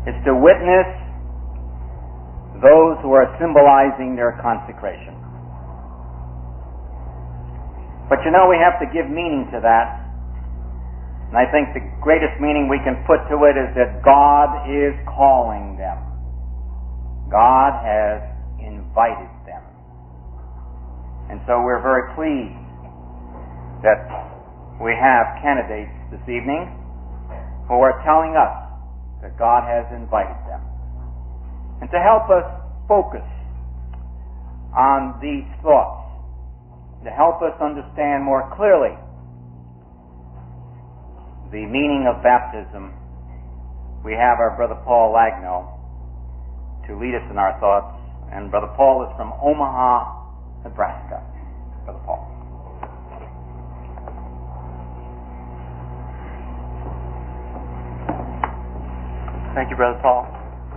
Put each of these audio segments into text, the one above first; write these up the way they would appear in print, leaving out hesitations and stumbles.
It's to witness those who are symbolizing their consecration. But we have to give meaning to that. And I think the greatest meaning we can put to it is that God is calling them. God has invited them. And so we're very pleased that we have candidates this evening who are telling us that God has invited them. And to help us focus on these thoughts, to help us understand more clearly the meaning of baptism, we have our Brother Paul Lagno to lead us in our thoughts. And Brother Paul is from Omaha, Nebraska. Brother Paul. Thank you, Brother Paul.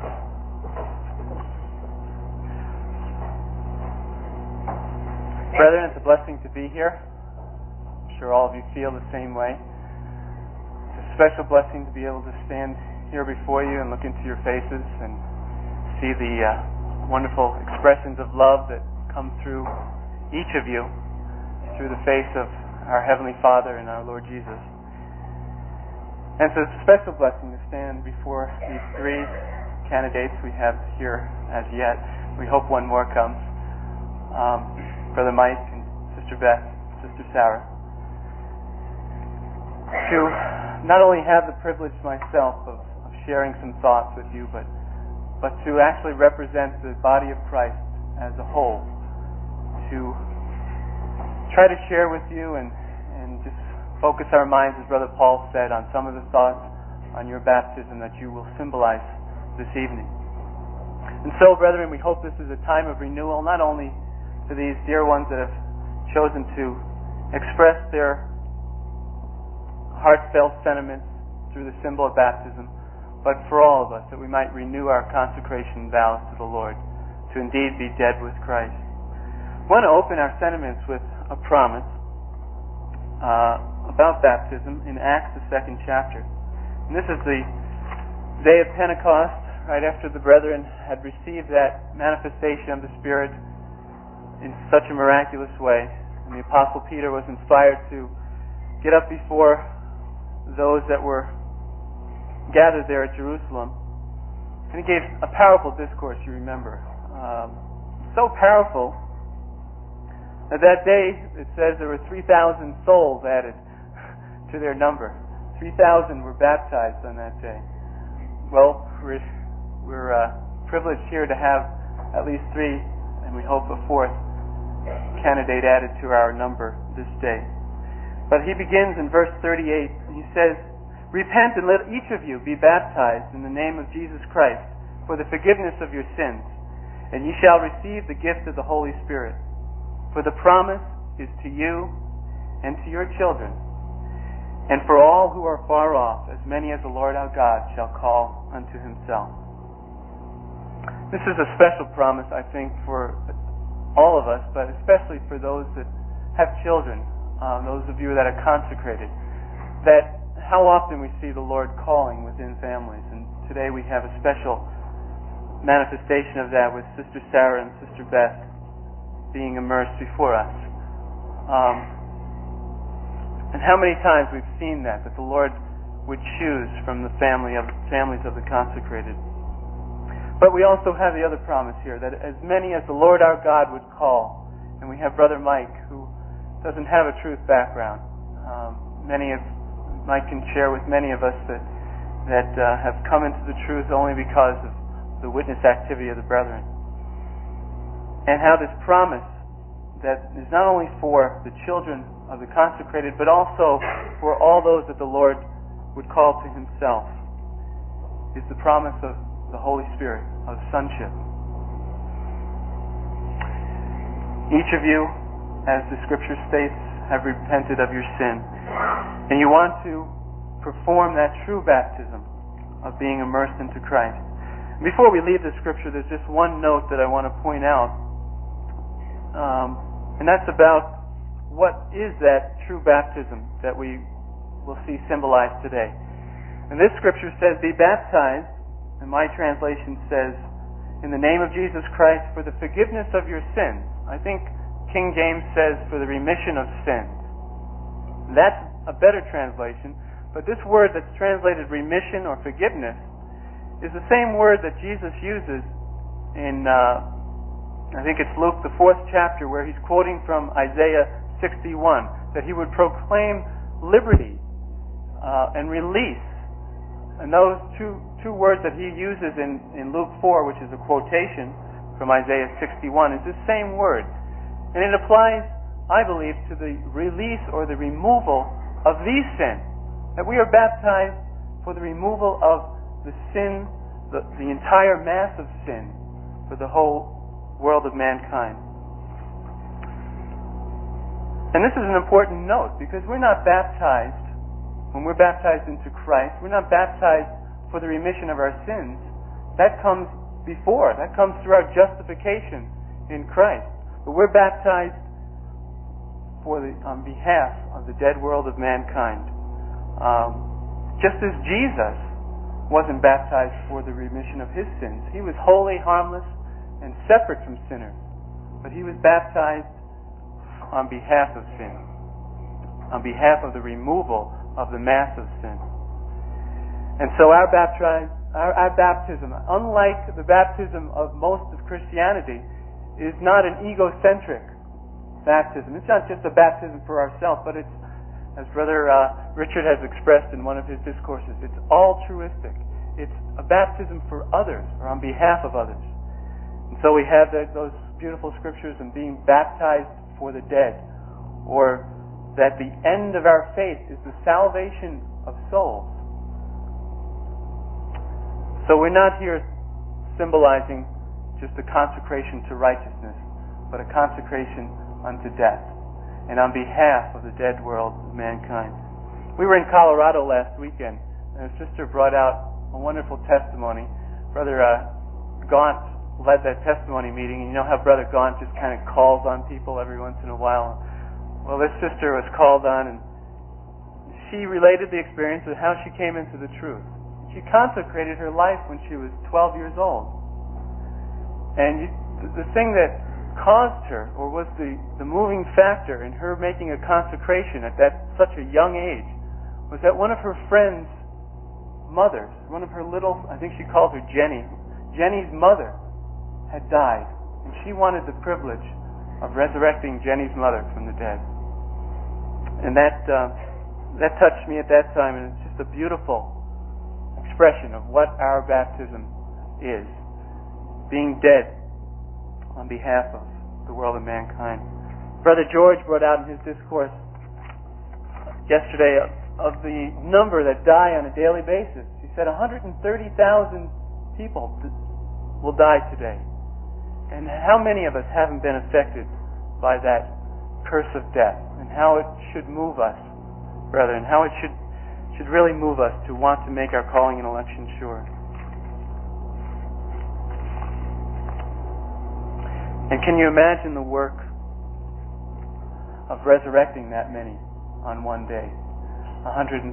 Brethren, it's a blessing to be here. I'm sure all of you feel the same way. It's a special blessing to be able to stand here before you and look into your faces and see the wonderful expressions of love that come through each of you through the face of our Heavenly Father and our Lord Jesus. And so it's a special blessing to stand before these three candidates we have here as yet. We hope one more comes. Brother Mike and Sister Beth, Sister Sarah. To not only have the privilege myself of sharing some thoughts with you, but to actually represent the body of Christ as a whole. To try to share with you and just focus our minds, as Brother Paul said, on some of the thoughts on your baptism that you will symbolize this evening. And so, brethren, we hope this is a time of renewal, not only to these dear ones that have chosen to express their heartfelt sentiments through the symbol of baptism, but for all of us, that we might renew our consecration vows to the Lord, to indeed be dead with Christ. I want to open our sentiments with a promise about baptism in Acts, the 2nd chapter. And this is the day of Pentecost, right after the brethren had received that manifestation of the Spirit in such a miraculous way. And the Apostle Peter was inspired to get up before those that were gathered there at Jerusalem. And he gave a powerful discourse, you remember. So powerful that day, it says there were 3,000 souls added to their number. 3,000 were baptized on that day. Well, we're privileged here to have at least 3, and we hope a 4th candidate added to our number this day. But he begins in verse 38. He says, "Repent and let each of you be baptized in the name of Jesus Christ for the forgiveness of your sins, and ye shall receive the gift of the Holy Spirit. For the promise is to you and to your children, and for all who are far off, as many as the Lord our God shall call unto himself." This is a special promise, I think, for all of us, but especially for those that have children, those of you that are consecrated, that how often we see the Lord calling within families. And today we have a special manifestation of that with Sister Sarah and Sister Beth being immersed before us. And how many times we've seen that the Lord would choose from the families of the consecrated. But we also have the other promise here, that as many as the Lord our God would call, and we have Brother Mike, who doesn't have a truth background. Mike can share with many of us that have come into the truth only because of the witness activity of the brethren. And how this promise that is not only for the children of the consecrated, but also for all those that the Lord would call to himself, is the promise of the Holy Spirit, of sonship. Each of you, as the Scripture states, have repented of your sin, and you want to perform that true baptism of being immersed into Christ. Before we leave the Scripture, there's just one note that I want to point out, and that's about what is that true baptism that we will see symbolized today. And this Scripture says, "Be baptized, And my translation says, "In the name of Jesus Christ, for the forgiveness of your sins." I think King James says, "for the remission of sins." That's a better translation, but this word that's translated remission or forgiveness is the same word that Jesus uses in, I think it's Luke, the 4th chapter, where he's quoting from Isaiah 61, that he would proclaim liberty and release. And those two words that he uses in Luke 4, which is a quotation from Isaiah 61, is the same word. And it applies, I believe, to the release or the removal of these sins. That we are baptized for the removal of the sin, the entire mass of sin for the whole world of mankind. And this is an important note, because we're not baptized, when we're baptized into Christ, we're not baptized for the remission of our sins. That comes before. That comes through our justification in Christ. But we're baptized on behalf of the dead world of mankind. Just as Jesus wasn't baptized for the remission of his sins. He was holy, harmless, and separate from sinners. But he was baptized on behalf of sin, on behalf of the removal of the mass of sin. And so our baptism, unlike the baptism of most of Christianity, is not an egocentric baptism. It's not just a baptism for ourselves, but it's, as Brother Richard has expressed in one of his discourses, it's altruistic. It's a baptism for others, or on behalf of others. And so we have those beautiful scriptures in being baptized for the dead, or that the end of our faith is the salvation of souls. So we're not here symbolizing just a consecration to righteousness, but a consecration unto death, and on behalf of the dead world of mankind. We were in Colorado last weekend, and a sister brought out a wonderful testimony. Brother Gaunt led that testimony meeting, and you know how Brother Gaunt just kind of calls on people every once in a while. Well, this sister was called on, and she related the experience of how she came into the truth. She consecrated her life when she was 12 years old. And the thing that caused her, or was the moving factor in her making a consecration at such a young age, was that one of her friends' mothers, one of her little, I think she called her Jenny's mother had died, and she wanted the privilege of resurrecting Jenny's mother from the dead. And that touched me at that time, and it's just a beautiful expression of what our baptism is, being dead on behalf of the world of mankind. Brother George brought out in his discourse yesterday of the number that die on a daily basis. He said 130,000 people will die today. And how many of us haven't been affected by that curse of death, and how it should move us, brethren, how it should really move us to want to make our calling and election sure. And can you imagine the work of resurrecting that many on one day? 130,000.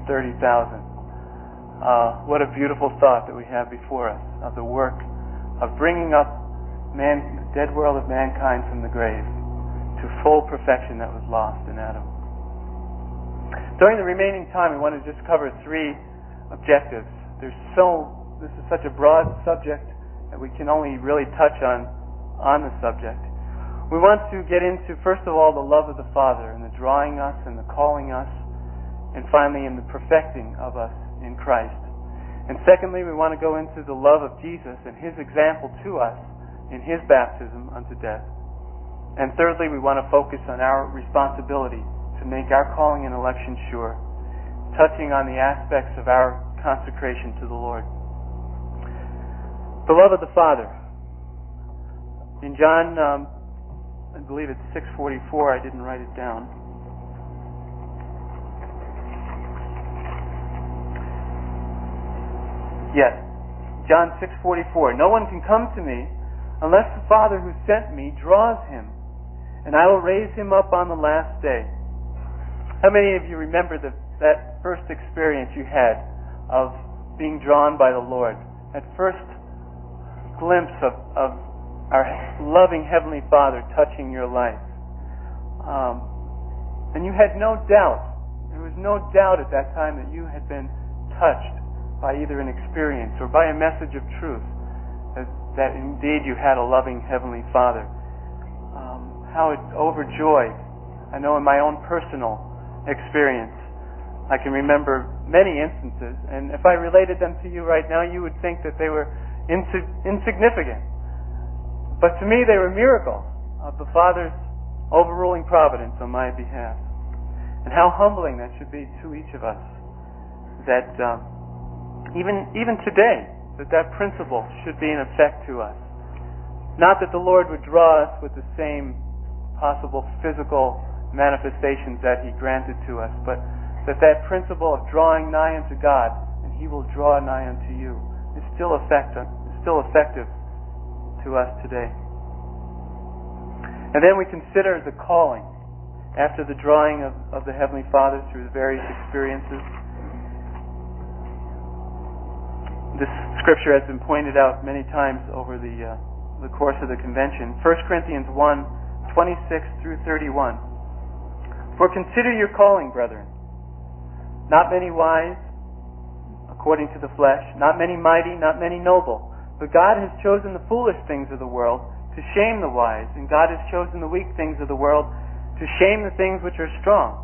What a beautiful thought that we have before us of the work of bringing up the dead world of mankind from the grave to full perfection that was lost in Adam. During the remaining time, we want to just cover 3 objectives. This is such a broad subject that we can only really touch on the subject. We want to get into, first of all, the love of the Father and the drawing us and the calling us, and finally in the perfecting of us in Christ. And secondly, we want to go into the love of Jesus and his example to us in his baptism unto death. And thirdly, we want to focus on our responsibility to make our calling and election sure, touching on the aspects of our consecration to the Lord. The love of the Father. In John, I believe it's 6:44, I didn't write it down. Yes, John 6:44. No one can come to me unless the Father who sent me draws him, and I will raise him up on the last day. How many of you remember that first experience you had of being drawn by the Lord? that first glimpse of our loving Heavenly Father touching your life. And you had no doubt, there was no doubt at that time that you had been touched by either an experience or by a message of truth, that indeed you had a loving Heavenly Father. How it overjoyed. I know in my own personal experience, I can remember many instances, and if I related them to you right now, you would think that they were insignificant. But to me, they were miracles of the Father's overruling providence on my behalf. And how humbling that should be to each of us, that even today, that principle should be in effect to us. Not that the Lord would draw us with the same possible physical manifestations that He granted to us, but that principle of drawing nigh unto God, and He will draw nigh unto you, is still effective to us today. And then we consider the calling after the drawing of the Heavenly Father through the various experiences. This scripture has been pointed out many times over the course of the convention. 1 Corinthians 1:26 through 31. For consider your calling, brethren. Not many wise, according to the flesh, not many mighty, not many noble. But God has chosen the foolish things of the world to shame the wise, and God has chosen the weak things of the world to shame the things which are strong.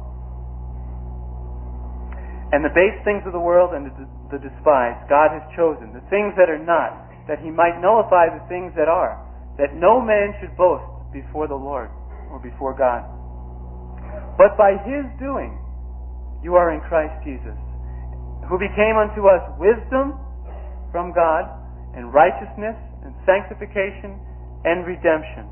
And the base things of the world and the despised God has chosen, the things that are not, that He might nullify the things that are, that no man should boast before the Lord or before God. But by His doing you are in Christ Jesus, who became unto us wisdom from God, and righteousness, and sanctification, and redemption.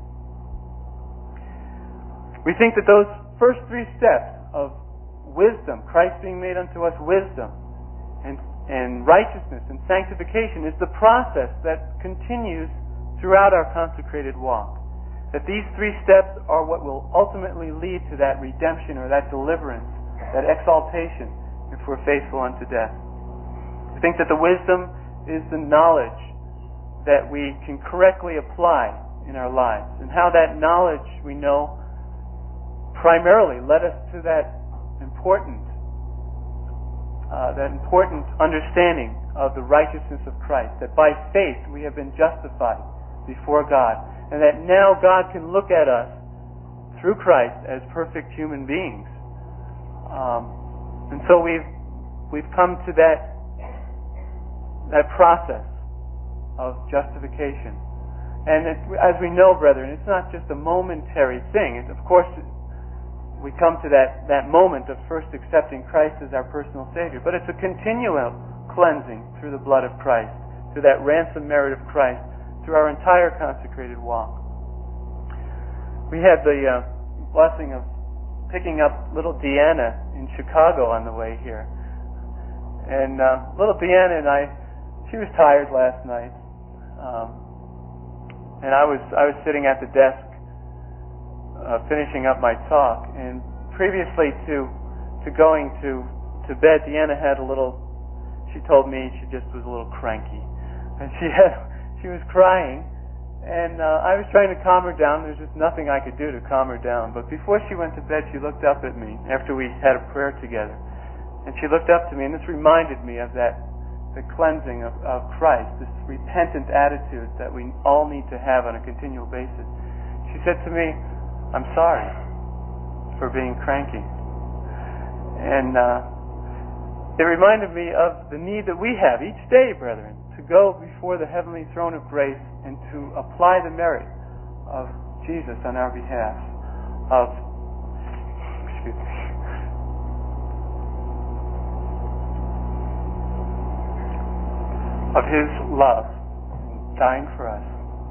We think that those first three steps of wisdom, Christ being made unto us wisdom, and righteousness, and sanctification, is the process that continues throughout our consecrated walk. That these three steps are what will ultimately lead to that redemption or that deliverance, that exaltation, if we're faithful unto death. I think that the wisdom is the knowledge that we can correctly apply in our lives, and how that knowledge, we know, primarily led us to that important understanding of the righteousness of Christ, that by faith we have been justified before God, and that now God can look at us through Christ as perfect human beings. And so we've come to that process of justification. And as we know, brethren, it's not just a momentary thing. Of course, we come to that moment of first accepting Christ as our personal Savior, but it's a continual cleansing through the blood of Christ, through that ransom merit of Christ, through our entire consecrated walk. We had the blessing of picking up little Deanna in Chicago on the way here. And little Deanna and she was tired last night. And I was sitting at the desk finishing up my talk, and previously to going to bed, Deanna had she told me she just was a little cranky, and she was crying, and I was trying to calm her down. There's just nothing I could do to calm her down. But before she went to bed, she looked up at me after we had a prayer together, and she looked up to me, and this reminded me of the cleansing of Christ, this repentant attitude that we all need to have on a continual basis. She said to me, "I'm sorry for being cranky." And it reminded me of the need that we have each day, brethren, to go before the heavenly throne of grace and to apply the merit of Jesus on our behalf, of His love dying for us.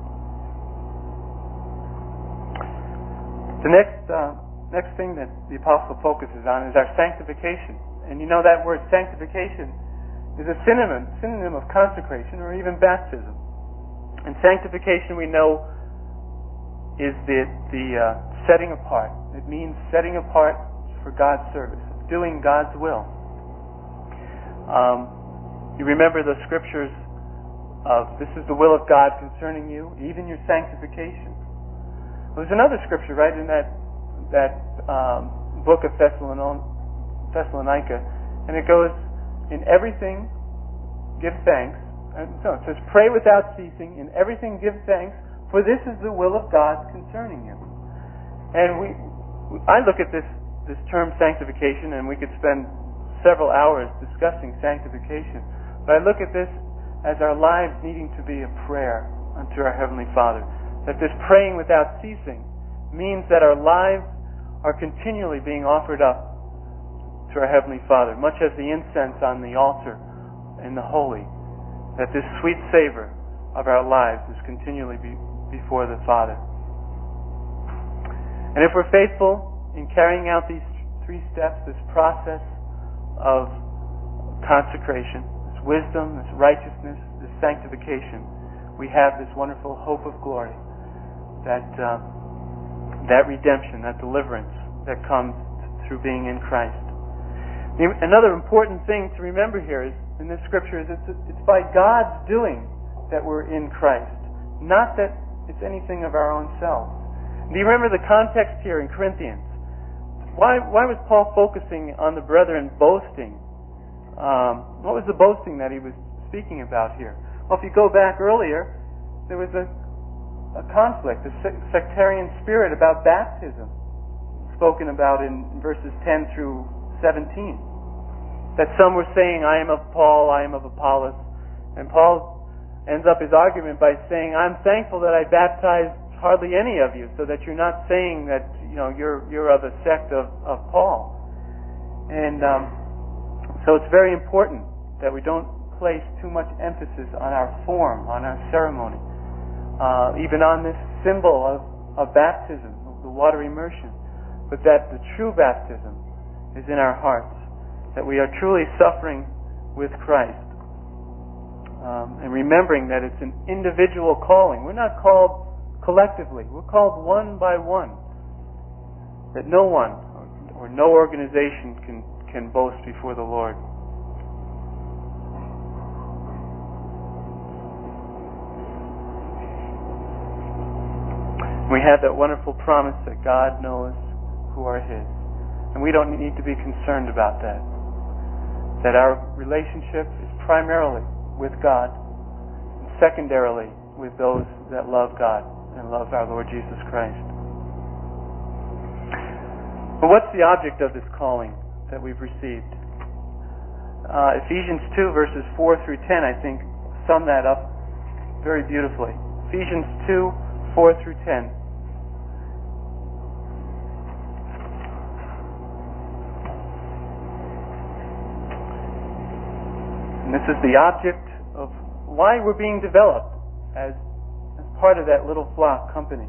The next thing that the apostle focuses on is our sanctification. And you know that word sanctification is a synonym of consecration or even baptism. And sanctification, we know, is the setting apart. It means setting apart for God's service, doing God's will. You remember the scriptures this is the will of God concerning you, even your sanctification. There's another scripture right in that book of Thessalonica, and it goes, in everything give thanks. So it says, pray without ceasing, in everything give thanks, for this is the will of God concerning you. And I look at this term sanctification, and we could spend several hours discussing sanctification, but I look at this as our lives needing to be a prayer unto our Heavenly Father. That this praying without ceasing means that our lives are continually being offered up to our Heavenly Father, much as the incense on the altar in the holy, that this sweet savor of our lives is continually before the Father. And if we're faithful in carrying out these 3 steps, this process of consecration, this wisdom, this righteousness, this sanctification, we have this wonderful hope of glory, that redemption, that deliverance that comes through being in Christ. Another important thing to remember here is, in this scripture, is it's by God's doing that we're in Christ, not that it's anything of our own selves. Do you remember the context here in Corinthians? Why was Paul focusing on the brethren boasting? What was the boasting that he was speaking about here? Well, if you go back earlier, there was a conflict, a sectarian spirit about baptism, spoken about in verses 10 through 17. That some were saying, I am of Paul, I am of Apollos. And Paul ends up his argument by saying, I'm thankful that I baptized hardly any of you, so that you're not saying that you're of a sect of Paul. And so it's very important that we don't place too much emphasis on our form, on our ceremony, even on this symbol of baptism, of the water immersion, but that the true baptism is in our hearts, that we are truly suffering with Christ, and remembering that it's an individual calling. We're not called collectively. We're called one by one. That no one or no organization can boast before the Lord. We have that wonderful promise that God knows who are His. And we don't need to be concerned about that. That our relationship is primarily with God, and secondarily with those that love God and love our Lord Jesus Christ. But what's the object of this calling that we've received? Ephesians 2 verses 4 through 10, I think, sum that up very beautifully. Ephesians 2, 4 through 10. And this is the object of why we're being developed as part of that little flock company.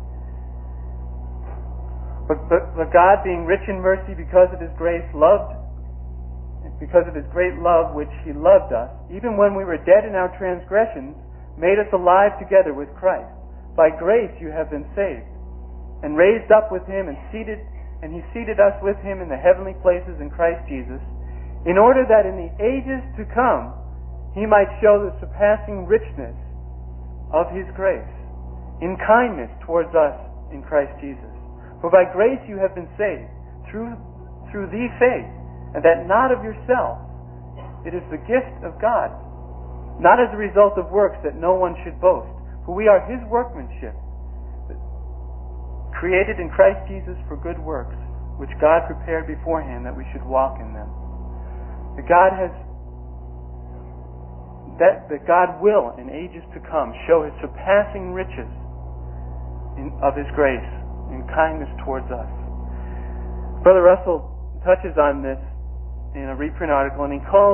But God, being rich in mercy because of His grace, because of His great love which He loved us, even when we were dead in our transgressions, made us alive together with Christ. By grace you have been saved, and raised up with Him, and He seated us with Him in the heavenly places in Christ Jesus, in order that in the ages to come He might show the surpassing richness of His grace in kindness towards us in Christ Jesus. For by grace you have been saved through the faith, and that not of yourselves. It is the gift of God, not as a result of works, that no one should boast. For we are His workmanship, created in Christ Jesus for good works, which God prepared beforehand that we should walk in them. That God will, in ages to come, show His surpassing riches of His grace in kindness towards us. Brother Russell touches on this in a reprint article, and he calls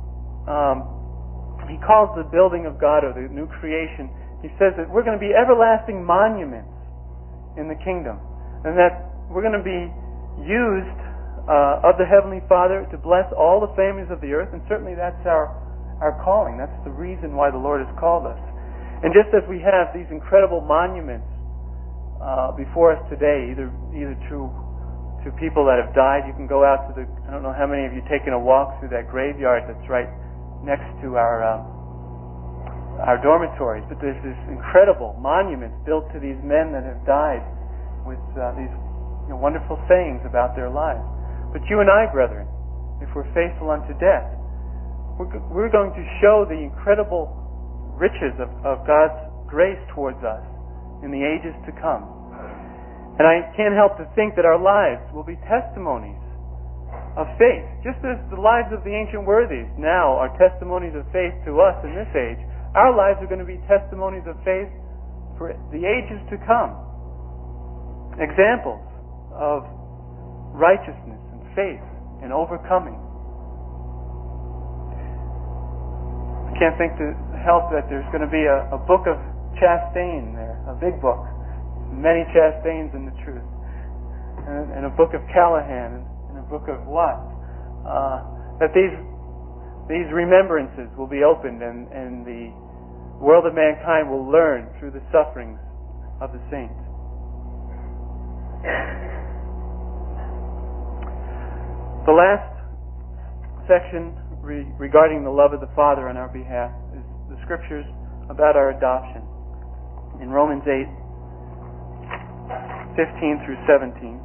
the building of God, or the new creation, he says that we're going to be everlasting monuments in the kingdom, and that we're going to be used of the Heavenly Father to bless all the families of the earth, and certainly that's our calling. That's the reason why the Lord has called us. And just as we have these incredible monuments before us today, either to people that have died, you can go out to I don't know how many of you taken a walk through that graveyard that's right next to our our dormitories, but there's this incredible monuments built to these men that have died with these wonderful sayings about their lives. But you and I, brethren, if we're faithful unto death, we're going to show the incredible riches of God's grace towards us in the ages to come. And I can't help to think that our lives will be testimonies of faith, just as the lives of the ancient worthies now are testimonies of faith to us in this age. Our lives are going to be testimonies of faith for the ages to come. Examples of righteousness and faith and overcoming. I can't think to help that there's going to be a book of Chastain there, a big book, many Chastains in the truth, and a book of Callahan, and a book of Watts, that these remembrances will be opened, and the world of mankind will learn through the sufferings of the saints. The last section regarding the love of the Father on our behalf is the scriptures about our adoption. In Romans 8:15 through 17.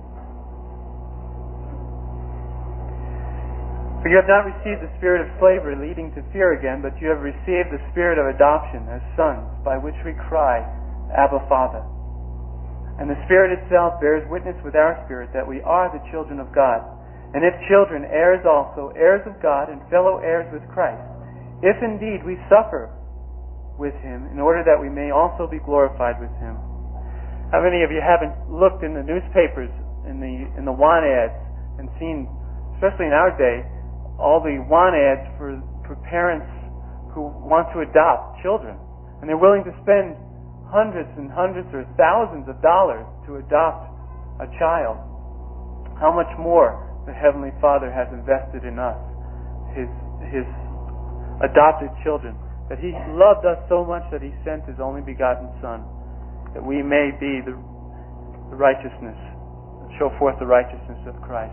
For you have not received the spirit of slavery leading to fear again, but you have received the spirit of adoption as sons, by which we cry, Abba, Father. And the Spirit itself bears witness with our spirit that we are the children of God. And if children, heirs also, heirs of God, and fellow heirs with Christ, if indeed we suffer with Him, in order that we may also be glorified with Him. How many of you haven't looked in the newspapers, in the want ads, and seen, especially in our day, all the want ads for parents who want to adopt children, and they're willing to spend hundreds and hundreds or thousands of dollars to adopt a child? How much more the Heavenly Father has invested in us, His adopted children, that He loved us so much that He sent His only begotten Son, that we may be the righteousness, show forth the righteousness of Christ.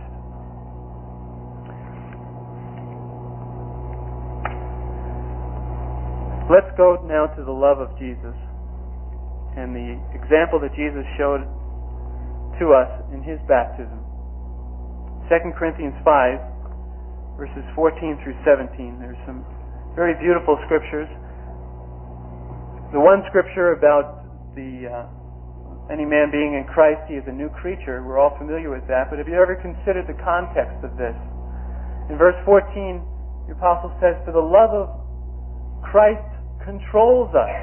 Let's go now to the love of Jesus and the example that Jesus showed to us in His baptism. 2 Corinthians 5, verses 14 through 17. There's some very beautiful scriptures. The one scripture about any man being in Christ, he is a new creature. We're all familiar with that. But have you ever considered the context of this? In verse 14, the apostle says, "For the love of Christ controls us."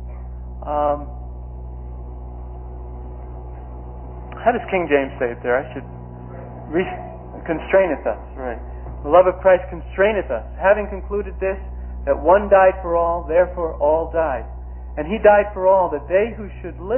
How does King James say it there? I should constraineth us, right? The love of Christ constraineth us, having concluded this, that one died for all, therefore all died. And He died for all, that they who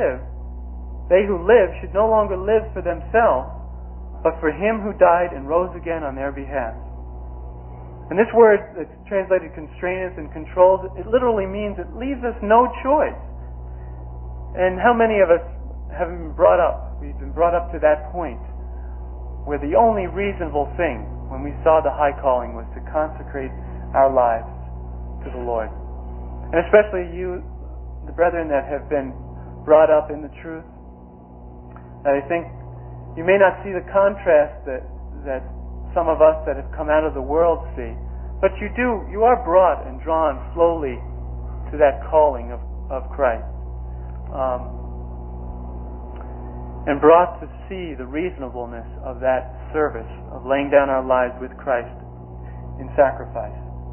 live should no longer live for themselves, but for Him who died and rose again on their behalf. And this word that's translated constraineth and controls, it literally means it leaves us no choice. And how many of us have been brought up? We've been brought up to that point where the only reasonable thing when we saw the high calling was to consecrate our lives to the Lord. And especially you, the brethren that have been brought up in the truth, I think you may not see the contrast that some of us that have come out of the world see, but you are brought and drawn slowly to that calling of Christ, and brought to see the reasonableness of that service of laying down our lives with Christ in sacrifice.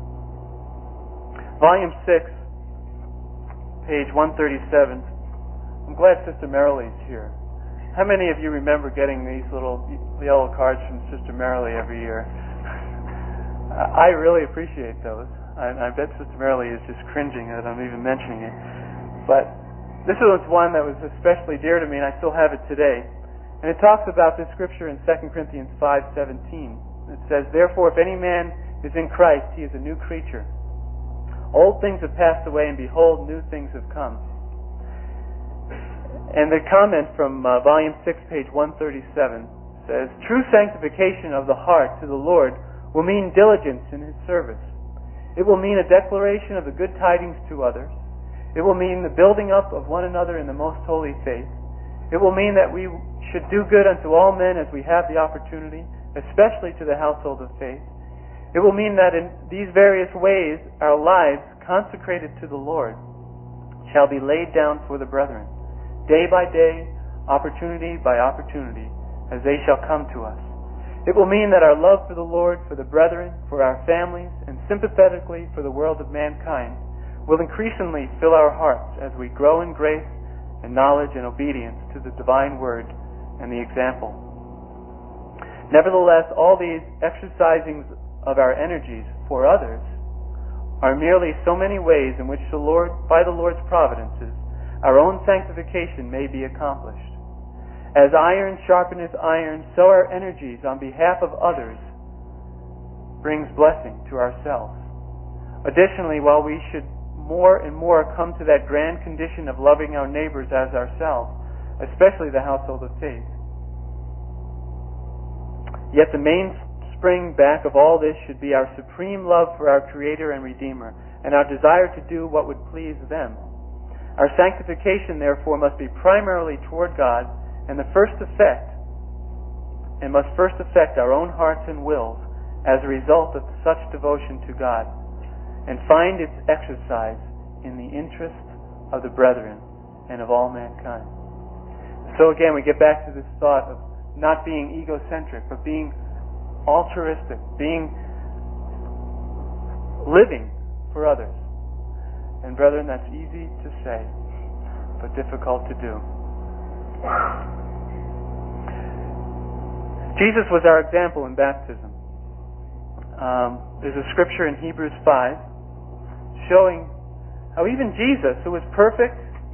Volume 6, page 137. I'm glad Sister Marilee's here. How many of you remember getting these little yellow cards from Sister Marilee every year? I really appreciate those. I bet Sister Marilee is just cringing that I'm even mentioning it. But this was one that was especially dear to me, and I still have it today. And it talks about this scripture in 2 Corinthians 5:17. It says, "Therefore, if any man is in Christ, he is a new creature. Old things have passed away, and behold, new things have come." And the comment from volume 6, page 137 says, "True sanctification of the heart to the Lord will mean diligence in His service. It will mean a declaration of the good tidings to others. It will mean the building up of one another in the most holy faith. It will mean that we should do good unto all men as we have the opportunity, especially to the household of faith. It will mean that in these various ways our lives, consecrated to the Lord, shall be laid down for the brethren, day by day, opportunity by opportunity, as they shall come to us. It will mean that our love for the Lord, for the brethren, for our families, and sympathetically for the world of mankind, will increasingly fill our hearts as we grow in grace and knowledge and obedience to the divine word and the example. Nevertheless, all these exercisings of our energies for others are merely so many ways in which the Lord, by the Lord's providences, our own sanctification may be accomplished. As iron sharpeneth iron, so our energies on behalf of others brings blessing to ourselves. Additionally, while we should more and more come to that grand condition of loving our neighbors as ourselves, especially the household of faith, yet the mainspring back of all this should be our supreme love for our Creator and Redeemer, and our desire to do what would please them. Our sanctification, therefore, must be primarily toward God, and must first affect our own hearts and wills as a result of such devotion to God, and find its exercise in the interest of the brethren and of all mankind. So again, we get back to this thought of not being egocentric, but being altruistic, living for others. And brethren, that's easy to say, but difficult to do. Jesus was our example in baptism. There's a scripture in Hebrews 5 showing how even Jesus, who was perfect,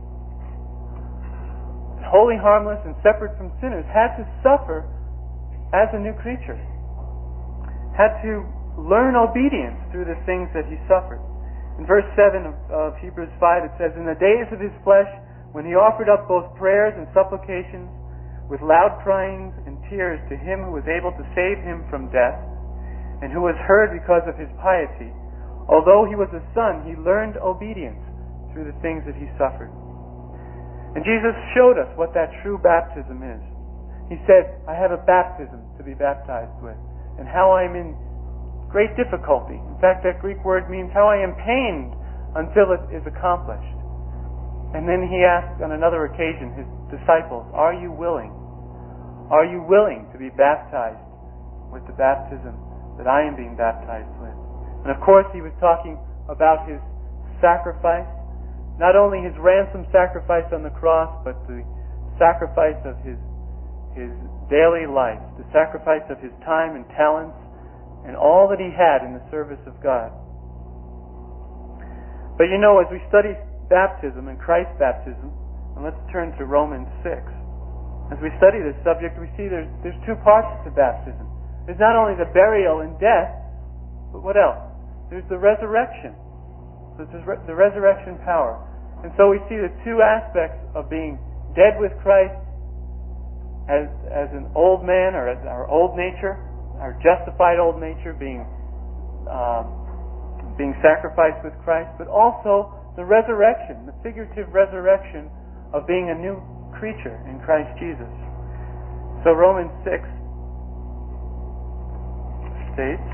wholly harmless, and separate from sinners, had to suffer as a new creature, had to learn obedience through the things that he suffered. In verse 7 of Hebrews 5 it says, "In the days of his flesh, when he offered up both prayers and supplications with loud cryings and tears to him who was able to save him from death, and who was heard because of his piety, although he was a son, he learned obedience through the things that he suffered." And Jesus showed us what that true baptism is. He said, "I have a baptism to be baptized with, and how I am in great difficulty." In fact, that Greek word means how I am pained until it is accomplished. And then he asked on another occasion his disciples, "Are you willing? Are you willing to be baptized with the baptism that I am being baptized with?" And of course he was talking about his sacrifice, not only his ransom sacrifice on the cross, but the sacrifice of his daily life, the sacrifice of his time and talents, and all that he had in the service of God. But you know, as we study baptism and Christ's baptism, and let's turn to Romans 6. As we study this subject, we see there's two parts to baptism. There's not only the burial and death, but what else? There's the resurrection. So there's the resurrection power. And so we see the two aspects of being dead with Christ as an old man, or as our old nature, our justified old nature being sacrificed with Christ, but also the resurrection, the figurative resurrection of being a new creature in Christ Jesus. So Romans 6 states,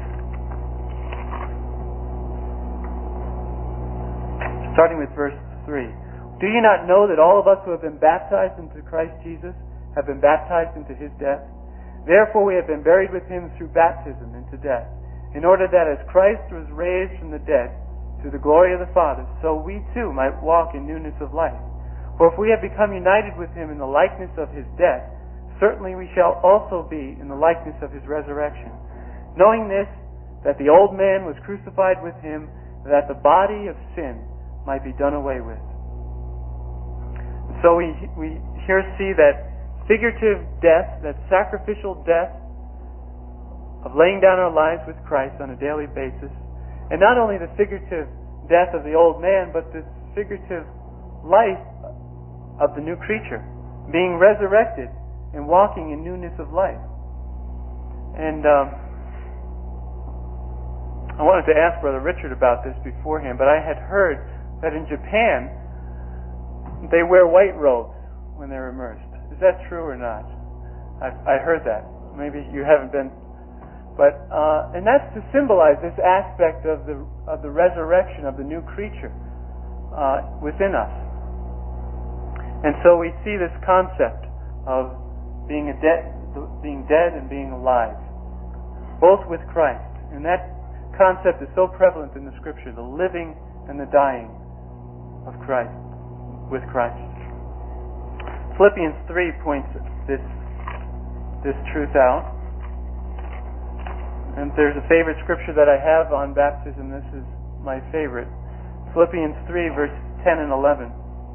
starting with verse 3, "Do you not know that all of us who have been baptized into Christ Jesus have been baptized into his death? Therefore we have been buried with him through baptism into death, in order that as Christ was raised from the dead through the glory of the Father, so we too might walk in newness of life. For if we have become united with him in the likeness of his death, certainly we shall also be in the likeness of his resurrection. Knowing this, that the old man was crucified with him, that the body of sin might be done away with." So we here see that figurative death, that sacrificial death of laying down our lives with Christ on a daily basis, and not only the figurative death of the old man, but the figurative life of the new creature, being resurrected and walking in newness of life. And I wanted to ask Brother Richard about this beforehand, but I had heard that in Japan they wear white robes when they're immersed. Is that true or not? I heard that. Maybe you haven't been, but and that's to symbolize this aspect of the resurrection of the new creature within us. And so we see this concept of being dead and being alive, both with Christ. And that concept is so prevalent in the Scripture: the living and the dying of Christ, with Christ. Philippians 3 points this truth out. And there's a favorite scripture that I have on baptism. This is my favorite. Philippians 3, verse 10 and 11.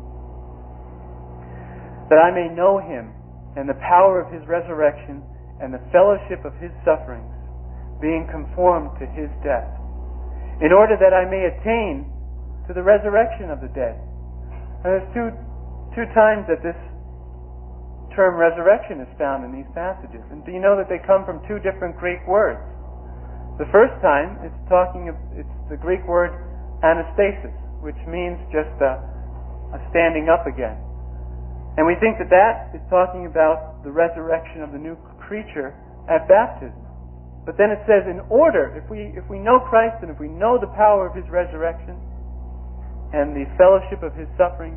That I may know Him and the power of His resurrection and the fellowship of His sufferings, being conformed to His death, in order that I may attain to the resurrection of the dead. And there's two times that this term resurrection is found in these passages. And do you know that they come from two different Greek words? The first time it's the Greek word anastasis, which means just a standing up again. And we think that is talking about the resurrection of the new creature at baptism. But then it says, in order, if we know Christ and if we know the power of His resurrection and the fellowship of His sufferings,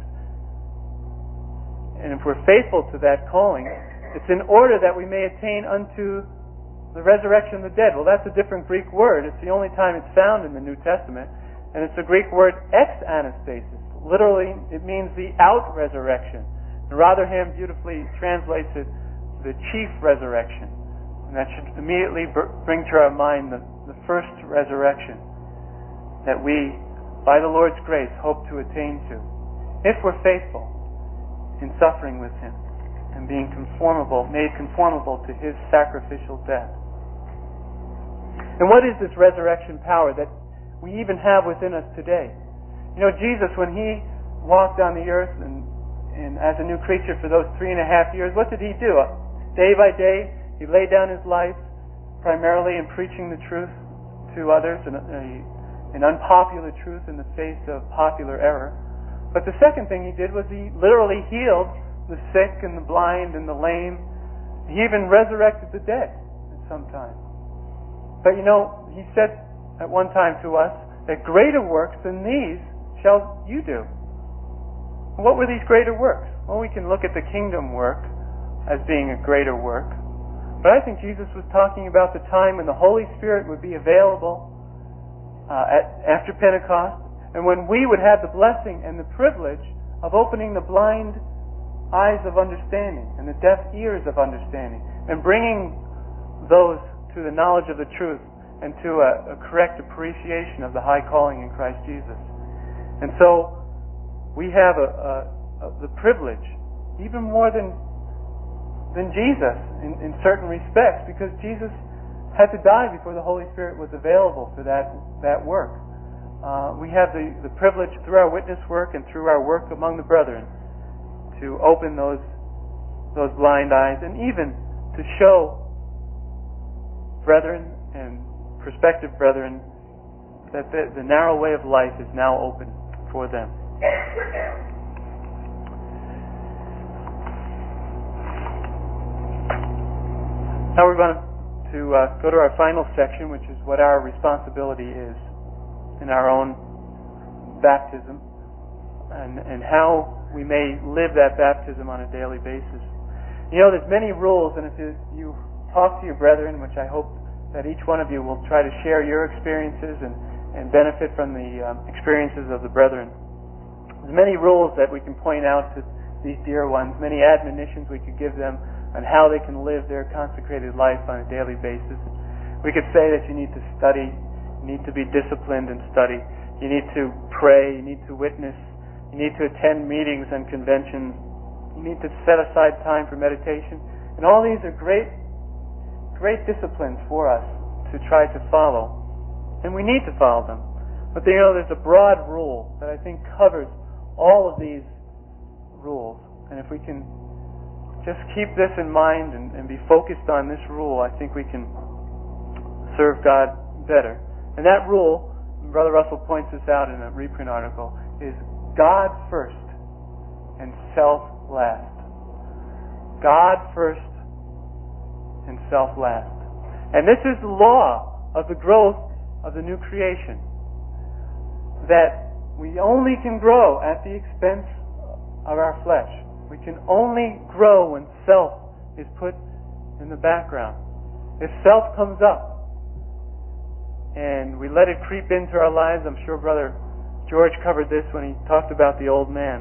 and if we're faithful to that calling, it's in order that we may attain unto the resurrection of the dead. Well, that's a different Greek word. It's the only time it's found in the New Testament. And it's the Greek word ex-anastasis. Literally, it means the out-resurrection. And Rotherham beautifully translates it, the chief resurrection. And that should immediately bring to our mind the first resurrection that we, by the Lord's grace, hope to attain to, if we're faithful in suffering with Him and being made conformable to His sacrificial death. And what is this resurrection power that we even have within us today? You know, Jesus, when He walked on the earth and as a new creature for those 3.5 years, what did He do? Day by day, He laid down His life primarily in preaching the truth to others, an unpopular truth in the face of popular error. But the second thing He did was He literally healed the sick and the blind and the lame. He even resurrected the dead at some time. But you know, He said at one time to us that greater works than these shall you do. What were these greater works? Well, we can look at the kingdom work as being a greater work. But I think Jesus was talking about the time when the Holy Spirit would be available after Pentecost, and when we would have the blessing and the privilege of opening the blind eyes of understanding and the deaf ears of understanding and bringing those to the knowledge of the truth and to a correct appreciation of the high calling in Christ Jesus. And so we have the privilege, even more than Jesus in certain respects, because Jesus had to die before the Holy Spirit was available for that work. We have the privilege through our witness work and through our work among the brethren to open those blind eyes and even to show brethren and prospective brethren that the narrow way of life is now open for them. Now we're going to go to our final section, which is what our responsibility is in our own baptism and how we may live that baptism on a daily basis. You know, there's many rules, and if you talk to your brethren, which I hope that each one of you will try to share your experiences and benefit from the experiences of the brethren. There's many rules that we can point out to these dear ones, many admonitions we could give them on how they can live their consecrated life on a daily basis. We could say that you need to study, you need to be disciplined in study, you need to pray, you need to witness, you need to attend meetings and conventions, you need to set aside time for meditation. And all these are great disciplines for us to try to follow. And we need to follow them. But there's a broad rule that I think covers all of these rules. And if we can just keep this in mind and be focused on this rule, I think we can serve God better. And that rule, Brother Russell points this out in a reprint article, is God first and self last. God first and self last. And this is the law of the growth of the new creation. That we only can grow at the expense of our flesh. We can only grow when self is put in the background. If self comes up and we let it creep into our lives, I'm sure Brother George covered this when he talked about the old man.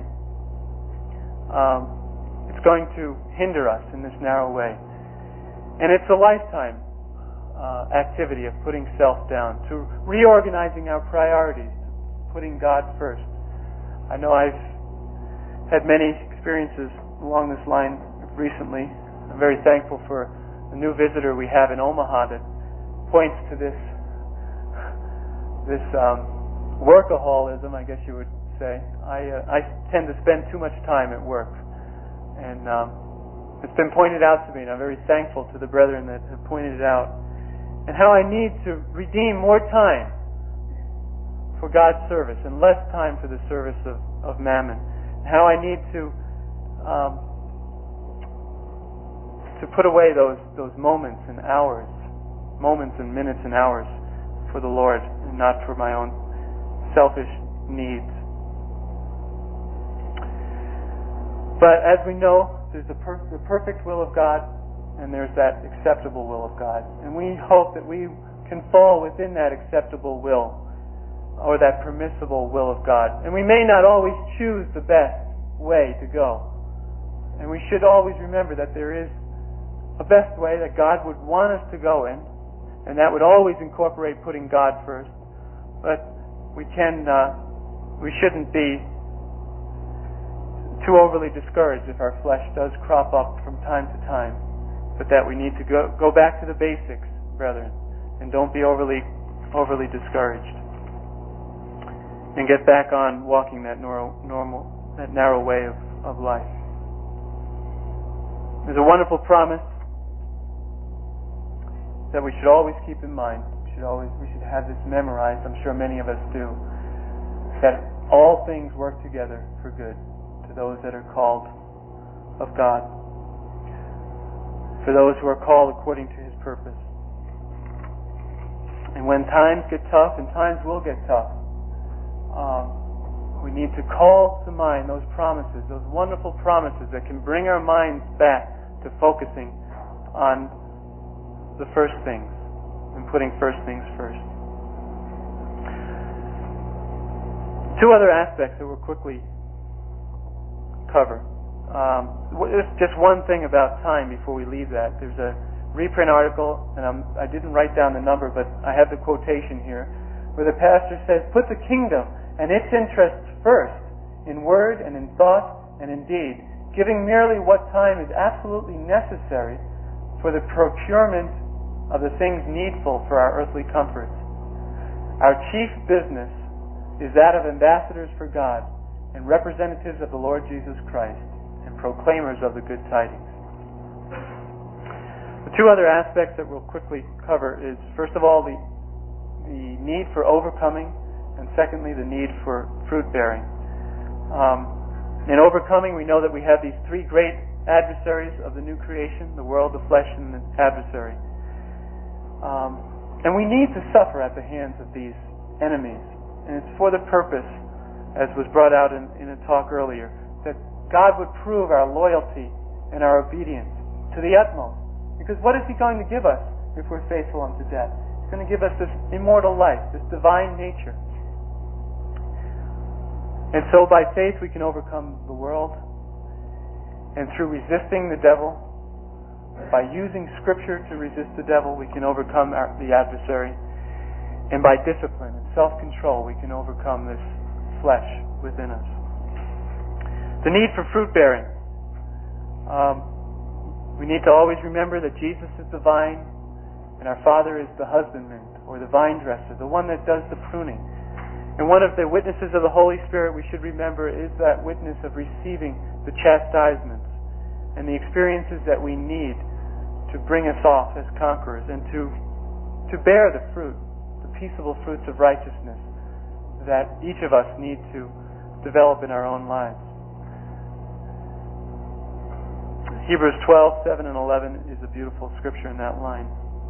It's going to hinder us in this narrow way. And it's a lifetime activity of putting self down, to reorganizing our priorities, to putting God first. I know I've had many experiences along this line recently. I'm very thankful for the new visitor we have in Omaha that points to this workaholism, I guess you would say. I tend to spend too much time at work, and it's been pointed out to me, and I'm very thankful to the brethren that have pointed it out, and how I need to redeem more time for God's service and less time for the service of mammon, and how I need to put away those moments and hours, moments and minutes and hours for the Lord, and not for my own selfish needs. But as we know, there's the perfect will of God, and there's that acceptable will of God. And we hope that we can fall within that acceptable will, or that permissible will of God. And we may not always choose the best way to go. And we should always remember that there is a best way that God would want us to go in, and that would always incorporate putting God first. But we shouldn't be too overly discouraged if our flesh does crop up from time to time, but that we need to go back to the basics, brethren, and don't be overly discouraged, and get back on walking that narrow way of life. There's a wonderful promise that we should always keep in mind. We should have this memorized. I'm sure many of us do. That all things work together for good to those that are called of God, for those who are called according to His purpose. And when times get tough, and times will get tough, we need to call to mind those promises, those wonderful promises that can bring our minds back to focusing on the first things and putting first things first. Two other aspects that we'll quickly cover. Just one thing about time before we leave that. There's a reprint article, and I didn't write down the number, but I have the quotation here, where the pastor says, "Put the kingdom and its interests first, in word and in thought and in deed, giving merely what time is absolutely necessary for the procurement of the things needful for our earthly comforts. Our chief business is that of ambassadors for God and representatives of the Lord Jesus Christ and proclaimers of the good tidings." The two other aspects that we'll quickly cover is, first of all, the need for overcoming, and secondly, the need for fruit bearing. In overcoming, we know that we have these three great adversaries of the new creation: the world, the flesh, and the adversary. And we need to suffer at the hands of these enemies. And it's for the purpose, as was brought out in a talk earlier, that God would prove our loyalty and our obedience to the utmost. Because what is He going to give us if we're faithful unto death? He's going to give us this immortal life, this divine nature. And so by faith we can overcome the world. And through resisting the devil, by using Scripture to resist the devil, we can overcome the adversary. And by discipline and self-control, we can overcome this flesh within us. The need for fruit bearing. We need to always remember that Jesus is the vine, and our Father is the husbandman, or the vine dresser, the one that does the pruning. And one of the witnesses of the Holy Spirit we should remember is that witness of receiving the chastisements and the experiences that we need to bring us off as conquerors, and to bear the fruit, the peaceable fruits of righteousness that each of us need to develop in our own lives. Hebrews 12:7 and 11 is a beautiful scripture in that line.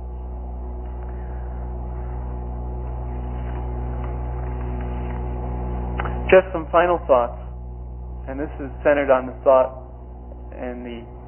Just some final thoughts, and this is centered on the thought and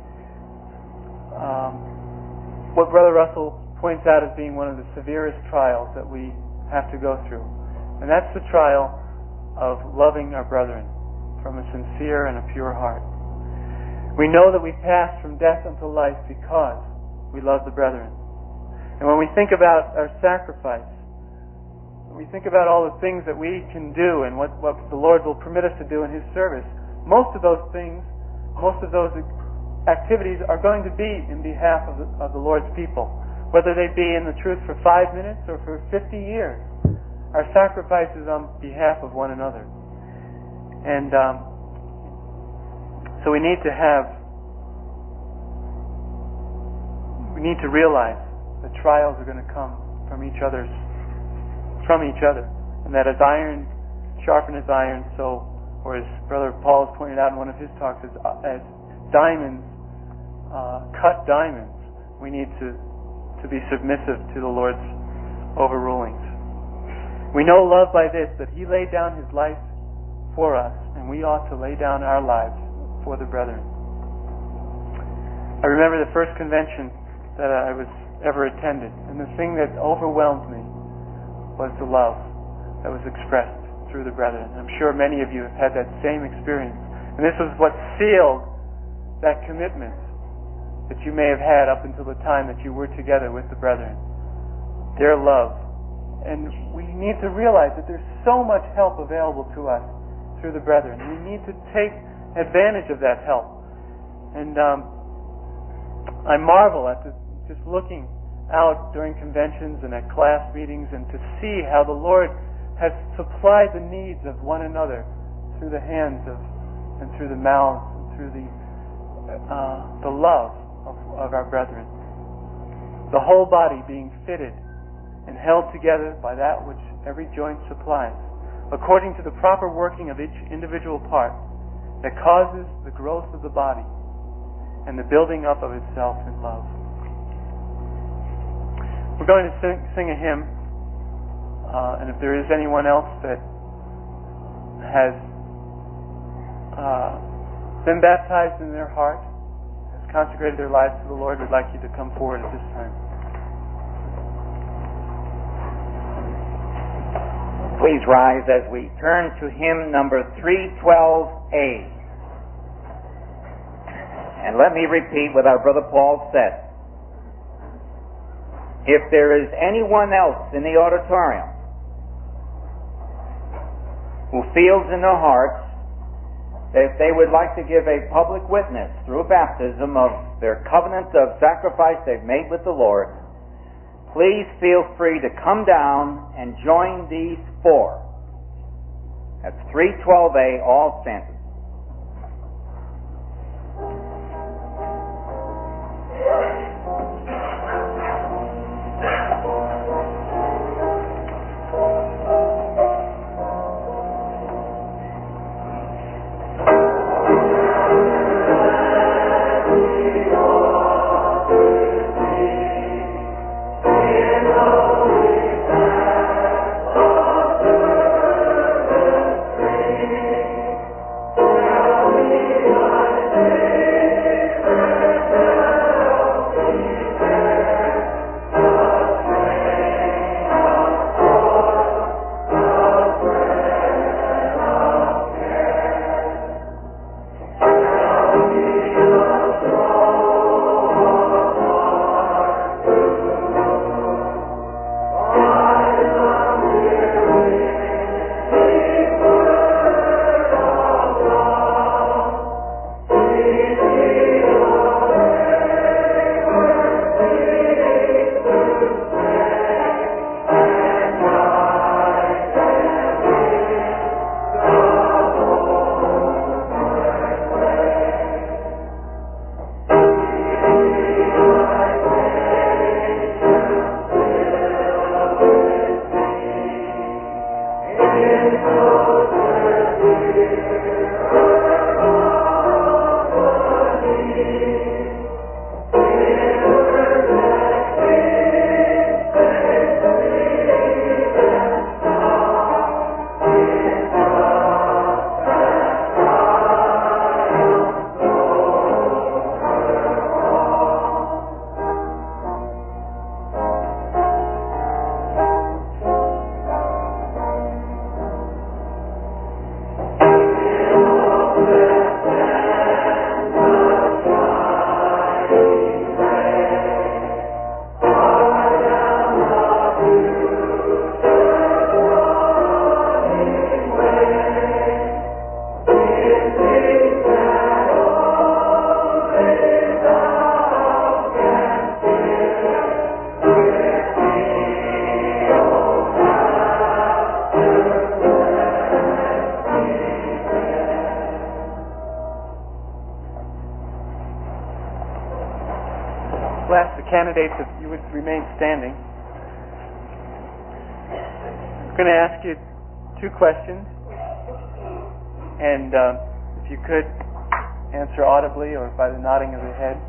what Brother Russell points out as being one of the severest trials that we have to go through, and that's the trial of loving our brethren from a sincere and a pure heart. We know that we pass from death unto life because we love the brethren. And when we think about our sacrifice, when we think about all the things that we can do and what the Lord will permit us to do in His service, most of those things, most of those activities are going to be in behalf of the Lord's people. Whether they be in the truth for 5 minutes or for 50 years, our sacrifice is on behalf of one another. And so we need to realize that trials are going to come from each other, and that as iron sharpeneth iron, so, or as Brother Paul has pointed out in one of his talks, as diamonds cut diamonds, we need to be submissive to the Lord's overrulings. We know love by this, that He laid down His life for us, and we ought to lay down our lives for the brethren. I remember the first convention that I was ever attended, and the thing that overwhelmed me was the love that was expressed through the brethren. I'm sure many of you have had that same experience, and this was what sealed that commitment that you may have had up until the time that you were together with the brethren. Their love. And we need to realize that there's so much help available to us through the brethren. We need to take advantage of that help. And I marvel at just looking out during conventions and at class meetings and to see how the Lord has supplied the needs of one another through the hands and through the mouths and through the love of our brethren. The whole body being fitted and held together by that which every joint supplies, according to the proper working of each individual part, that causes the growth of the body and the building up of itself in love. We're going to sing a hymn, and if there is anyone else that has been baptized in their heart, consecrated their lives to the Lord, we'd like you to come forward at this time. Please rise as we turn to hymn number 312A. And let me repeat what our brother Paul said. If there is anyone else in the auditorium who feels in their hearts that they would like to give a public witness through baptism of their covenant of sacrifice they've made with the Lord, please feel free to come down and join these four. That's 312A, all stanzas. I'll ask the candidates if you would remain standing. I'm going to ask you 2 questions, and if you could answer audibly or by the nodding of the head.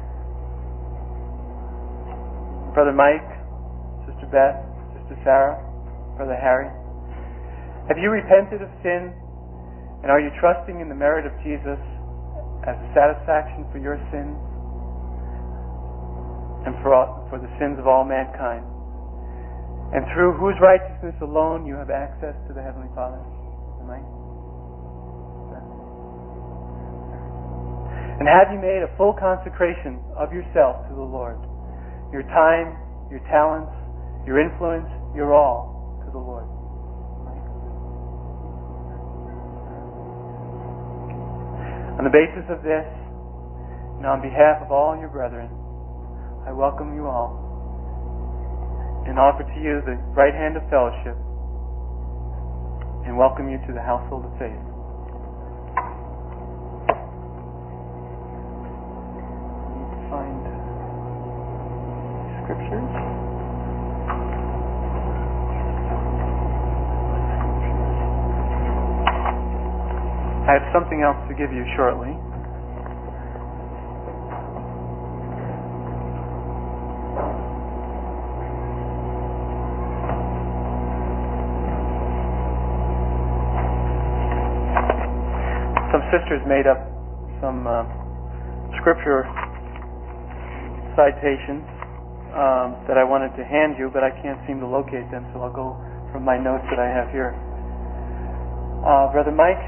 Brother Mike, Sister Beth, Sister Sarah, Brother Harry, have you repented of sin, and are you trusting in the merit of Jesus as a satisfaction for your sins and for the sins of all mankind? And through whose righteousness alone you have access to the Heavenly Father? Mike? And have you made a full consecration of yourself to the Lord? Your time, your talents, your influence, your all to the Lord. On the basis of this, and on behalf of all your brethren, I welcome you all and offer to you the right hand of fellowship and welcome you to the household of faith. Find scriptures. I have something else to give you shortly. Some sisters made up some scripture citations that I wanted to hand you, but I can't seem to locate them, so I'll go from my notes that I have here. Brother Mike?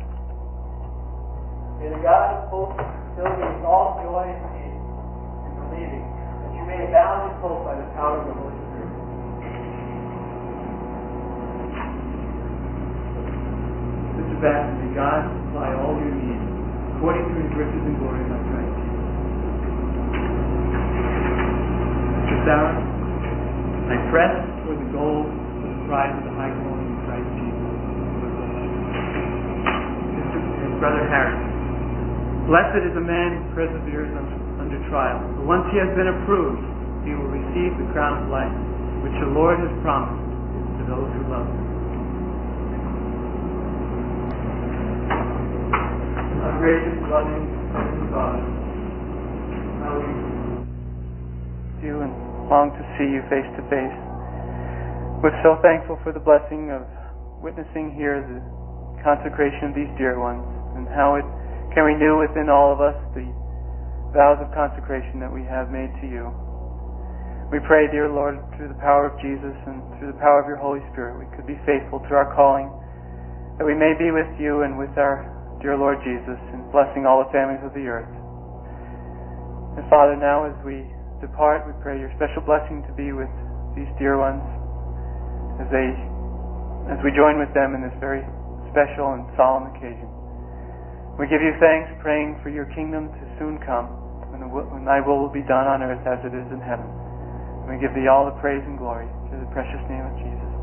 May the God of hope fill you with all joy and peace in believing that you may abound in hope by the power of the Holy Spirit. Sister Beth, may God supply all your needs according to His riches and glory by Christ Jesus. Sister Sarah, I press toward the goal for the prize of the high calling in Christ Jesus. Brother Harry, blessed is a man who perseveres under trial. For once he has been approved, he will receive the crown of life, which the Lord has promised to those who love Him. Our gracious, loving, Heavenly Father, how we you and long to see you face to face. We're so thankful for the blessing of witnessing here the consecration of these dear ones, and how it can renew within all of us the vows of consecration that we have made to you. We pray, dear Lord, through the power of Jesus and through the power of your Holy Spirit, we could be faithful to our calling, that we may be with you and with our dear Lord Jesus, and blessing all the families of the earth. And Father, now as we depart, we pray your special blessing to be with these dear ones as we join with them in this very special and solemn occasion. We give you thanks, praying for your kingdom to soon come, when thy will be done on earth as it is in heaven. And we give thee all the praise and glory through the precious name of Jesus.